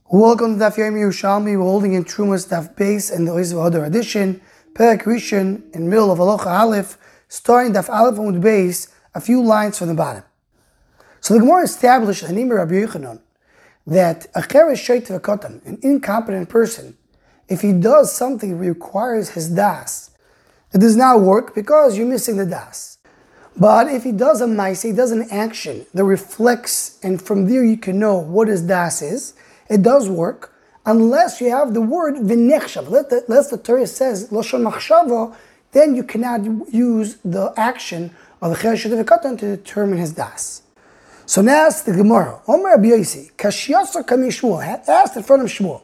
Welcome to Daf Yomi Yerushalmi. We're holding in Trumas Daf Beis and the Oiz V'Hodor edition, Perek Rishon, in middle of Halacha Aleph, starting Daf Aleph and Beis, a few lines from the bottom. So the Gemara established the name of Rabbi Yochanan that a cheresh sheitev v'katan, an incompetent person, if he does something that requires his das, it does not work because you're missing the das. But if he does a ma'aseh, he does an action that reflects, and from there you can know what his das is, it does work, unless you have the word v'nechshav. Unless the Torah says lashon machshava, then you cannot use the action of the cheresh sheitev v'katan to determine his das. So now ask the Gemara. Omer Rabbi Yosi, kashyasa kami Shmuel, asked in front of Shmuel,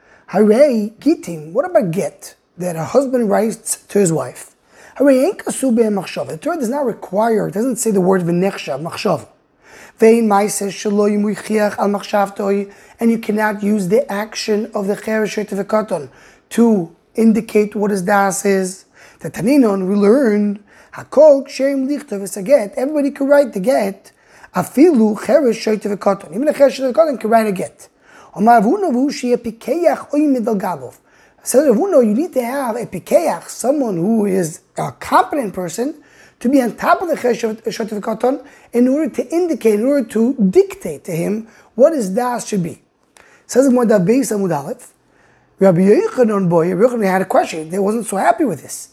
Harei gitim, what about get that a husband writes to his wife? Harei ein kasu be'en machshava. The Torah does not require, it doesn't say the word v'nechshav, machshava. Ve'in ma'aseh shelo yimuchiach al machshavtoi, and you cannot use the action of the cheresh sheitev v'katan to indicate what his das is. The Taninon, we learned, hakol ksheim lichtav es a get. Everybody can write the get. Afilu cheresh sheitev v'katan. Even a cheresh sheitev v'katan can write a get. Omar Avuna v'hu she'eh pikeach oimid al gabov. Says Avuna, you need to have a pikeach, someone who is a competent person, to be on top of the cheresh sheitev v'katan in order to indicate, in order to dictate to him what his das should be. Says the Gemara Beis Amud Aleph, Rabbi Yochanan had a question. They wasn't so happy with this.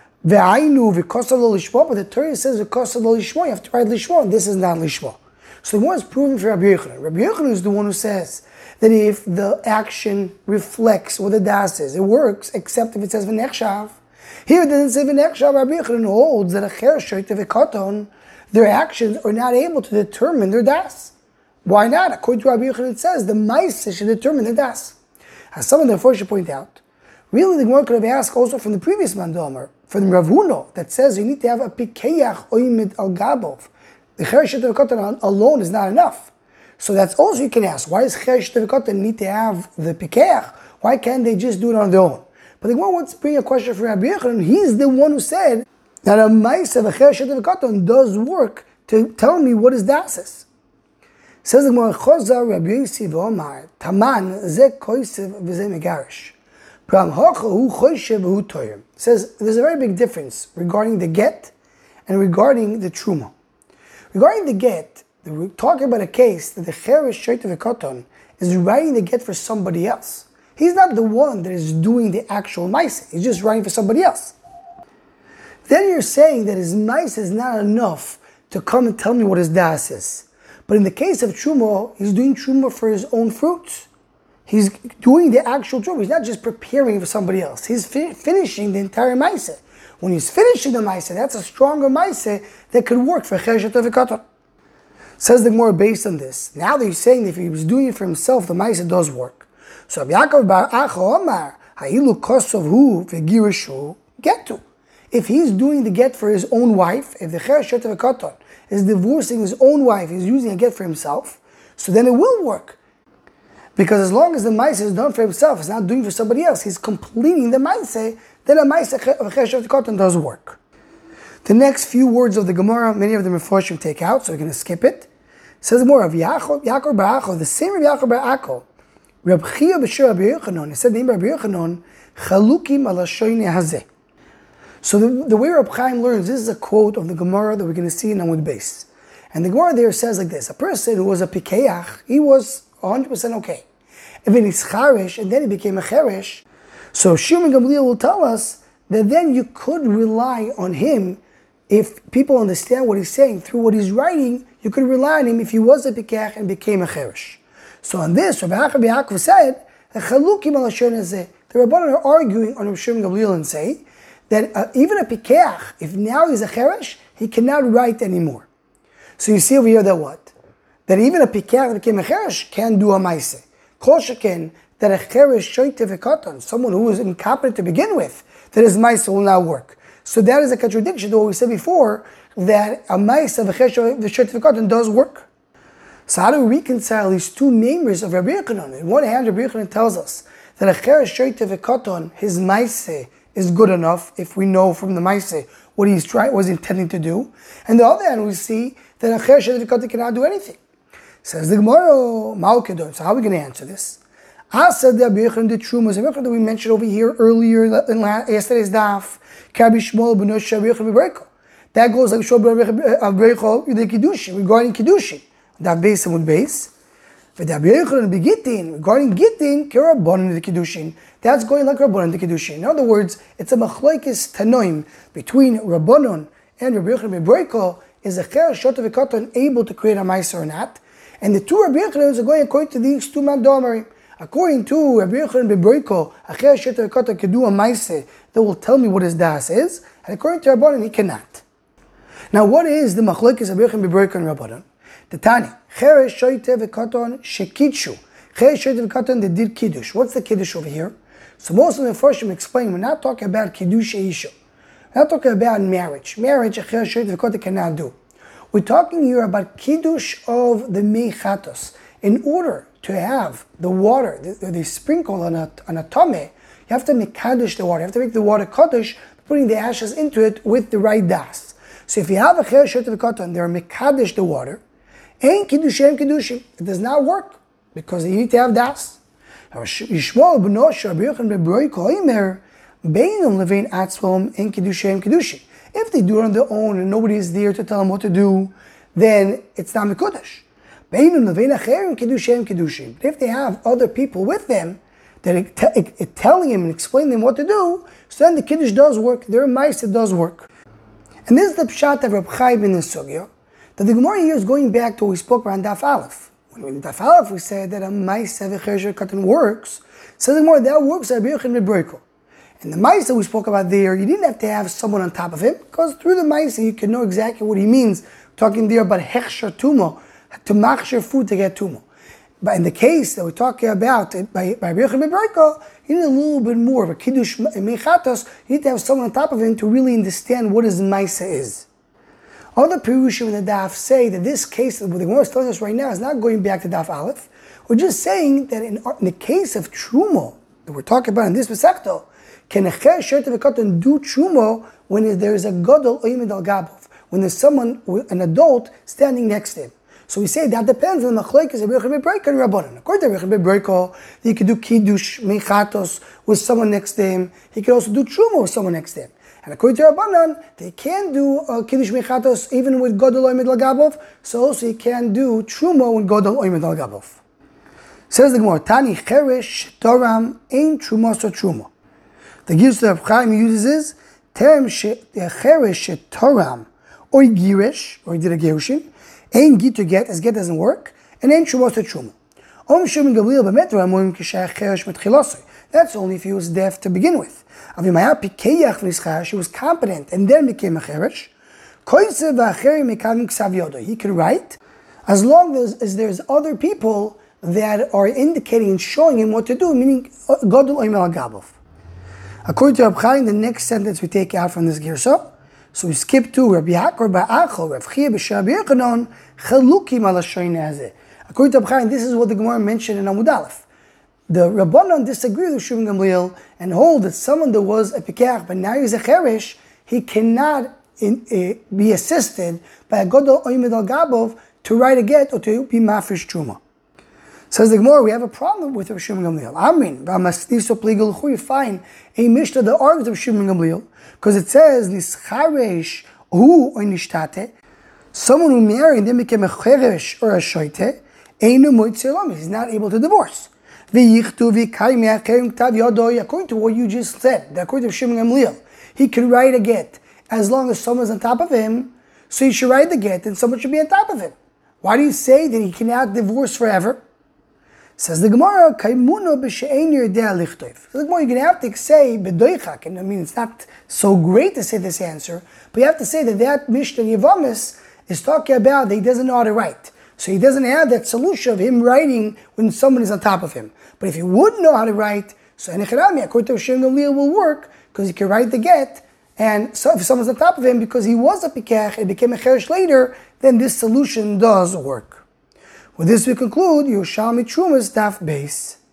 Ve'ainu v'kosav lo lishmo, but the Torah says v'kosav lo lishmo. You have to write lishmo, and this is not lishmo. So the Gemara is proving for Rabbi Yochanan. Rabbi Yochanan is the one who says that if the action reflects what the das is, it works, except if it says v'nechshav. Here it doesn't say v'nechshav. Rabbi Yochanan holds that a cheresh sheitev v'katan, their actions are not able to determine their das. Why not? According to Rabbi Yochanan, it says the ma'aseh should determine the das. As some of the first should point out, really the Gemara could have asked also from the previous Mandomer, from Rav Huna, that says you need to have a pikeach oimid al gabov. The cheresh sheitev v'katan alone is not enough. So that's also you can ask, why does cheresh sheitev v'katan need to have the pikeach? Why can't they just do it on their own? But the Gemara wants to bring a question for Rabbi Yochanan. He's the one who said that a ma'aseh of a cheresh sheitev v'katan does work to tell me what his das is. Says the Gemara, Chozar Rabbi Yosi v'Omar, Taman ze koisev v'ze megarish. Pram hocha hu choishev hu toyer. Says there's a very big difference regarding the get and regarding the truma. Regarding the get, we're talking about a case that the cheresh sheitev v'katan is writing the get for somebody else. He's not the one that is doing the actual ma'aseh. He's just writing for somebody else. Then you're saying that his ma'aseh is not enough to come and tell me what his das is. But in the case of truma, he's doing truma for his own fruits. He's doing the actual truma. He's not just preparing for somebody else. He's finishing the entire ma'aseh. When he's finishing the ma'aseh, that's a stronger ma'aseh that could work for cheresh sheitev v'katan. Says the Gemara based on this. Now that he's saying that if he was doing it for himself, the ma'aseh does work. So Yaakov bar Acha Omar, Ha'ilu kosov hu v'girishu getu. If he's doing the get for his own wife, if the cheresh sheitev v'katan is divorcing his own wife, he's using a get for himself, so then it will work. Because as long as the ma'aseh is done for himself, he's not doing for somebody else, he's completing the ma'aseh, then a ma'aseh of cheresh sheitev v'katan does work. The next few words of the Gemara, many of them are Mefarshim take out, so we're going to skip it. It says more of Yaakov bar Acho, the same Rabbi Yaakov bar Acho, Reb Chia b'shir Rabbi Yochanan, he said the name of Rabbi Yochanan, Chalukim ala shoyne hazeh. So the way Reb Chaim learns, this is a quote of the Gemara that we're going to see in Amud Beis. And the Gemara there says like this, a person who was a pikeach, he was 100% okay. If it is charesh, and then he became a cheresh, so Shimon Gamliel will tell us that then you could rely on him. If people understand what he's saying through what he's writing, you could rely on him if he was a pikeach and became a cheresh. So on this, Rabbi Yaakov said, the Rabbanan are arguing on Rav Shimon Gamliel and say that even a pikeach, if now he's a cheresh, he cannot write anymore. So you see over here that what? That even a pikeach that became a cheresh can do a ma'aseh. Kol sheken, that a cheresh sheitev v'katan, someone who is incompetent to begin with, that his ma'aseh will not work. So that is a contradiction to what we said before, that a ma'aseh of a cheresh sheitev v'katan does work. So how do we reconcile these two namers of Rabbi Yochanan? On one hand, Rabbi Yochanan tells us that a cheresh sheitev v'katan, his ma'aseh is good enough if we know from the ma'aseh what he's was intending to do. And the other hand, we see that a cheresh sheitev v'katan cannot do anything. Says the Gemara, Ma'u kedon. So how are we going to answer this? Asa the Rabbi Yochanan did trumas. Rabbi Yochanan that we mentioned over here earlier in yesterday's daf. Rabbi Shmuel ben Rabbi Yochanan b'Breiko. That goes like Shmuel ben Breicho the Kiddushin regarding Kiddushin. That base and base. For the Rabbi Yochanan begittin regarding gittin k'Rabbanan the Kiddushin. That's going like Rabbanan the Kiddushin. In other words, it's a machlokes tanoim between Rabbanan and Rabbi Yochanan b'Breiko. Is a cher shota v'katan able to create a ma'aser or not? And the two Rabbi Yochanan are going according to these two mandomarim. According to Rabbi Yochanan b'Breiko, a cher shota v'katan can do a ma'aser that will tell me what his das is, and according to Rabbanan, he cannot. Now, what is the machlokes Rabbi Yochanan b'Breiko and Rabbanan? The Tani, cher shota v'katan shekitshu, cher shota v'katan they did kiddush. What's the kiddush over here? So most of the Mepharshim explain we're not talking about kiddush isha. We're not talking about marriage. Marriage, a cher shota v'katan cannot do. We're talking here about kiddush of the mei chatos. In order to have the water, they sprinkle on a tameh, you have to make kaddish the water. You have to make the water kaddish, putting the ashes into it with the right das. So if you have a cher shota v'katan, they're mekadesh the water, ain't kiddushim kiddushim. It does not work because you need to have das. Yishmael b'nosh Rabbi Yochanan b'Breiko omer beinum levein atzvom ain't kiddushim kiddushim. If they do it on their own and nobody is there to tell them what to do, then it's not mekudesh. Beinum levein acherim kiddushim kiddushim. But if they have other people with them that are telling him and explaining them what to do, so then the kiddush does work. Their ma'aser does work. And this is the pshat of Reb Chaim in the sugya. That the Gemara here is going back to what we spoke around Daf Aleph. When in Daf Aleph we said that a ma'aser v'cher shota v'katan works. So the Gemara that works at Rabbi Yochanan b'Breiko. And the ma'aser we spoke about there, you didn't have to have someone on top of him because through the ma'aser you can know exactly what he means. Talking there about hechsher tumo, to machsher food to get tumo. But in the case that we're talking about by Rabbi Yochanan b'Breiko, you need a little bit more of a kiddush mechatos. You need to have someone on top of him to really understand what his ma'aser is. Other Pirushim in the Daf say that this case that the Gemara is telling us right now is not going back to Daf Aleph. We're just saying that in the case of Trumo that we're talking about in this Masechta, can a cher shota v'katan do Trumo when there is a gadol oimed al gabov, when there's someone, an adult, standing next to him? So we say that depends on the machlokes of Rabbi Yochanan b'Breiko and Rabbanan. According to Rabbi Yochanan b'Breiko, he could do kiddush mechatos with someone next to him. He could also do Trumo with someone next to him. And according to Rabbanan, they can do kiddush mechatos even with gadol oimed al gabov. So also he can do Trumo with gadol oimed al gabov. Says the Gemara, Tani cheresh toram ein trumos or trumo. The Gilus of Chaim uses is terem cheresh toram or girish or did a gerushin. Ein git to get as get doesn't work, and ein trumos or trumo. That's only if he was deaf to begin with. She was competent and then became a cheresh. He can write as long as there's other people that are indicating and showing him what to do, meaning gadol oimed al gabov. According to Reb Chaim, the next sentence we take out from this girsa. So we skip to Rabbi Yaakov ba'achol Rav Chia b'Rabbi Yochanan chalukim al hashoyin hazeh. According to Reb Chaim, this is what the Gemara mentioned in Amud Aleph. The Rabbanan disagree with Shimon Gamliel and hold that someone that was a pikach but now he's a cheresh, he cannot be assisted by a gadol oimed al gabov to write a get or to be mafresh truma. Says the Gemara, we have a problem with Rav Shimon Gamliel. Amin, we find a Mishnah that argues with Shimon Gamliel because it says nischaresh hu or nishtate, someone who married and then became a cheresh or a shoite, einu moitze lami, he's not able to divorce. According to what you just said, according to Shimon Gamliel, he can write a get as long as someone's on top of him. So he should write the get and someone should be on top of him. Why do you say that he cannot divorce forever? Says the Gemara, Kaimuno b'she'ein yodea lichtov. So the Gemara, you're going to have to say b'doichak, and I mean it's not so great to say this answer, but you have to say that Mishnah Yevamis is talking about that he doesn't know how to write. So he doesn't have that solution of him writing when someone is on top of him. But if he would know how to write, so Enecharami, according to Shimon Gamliel, will work because he can write the get. And so if someone's on top of him because he was a pikach and became a cheresh later, then this solution does work. With this we conclude Yerushalmi Trumas Daf Beis.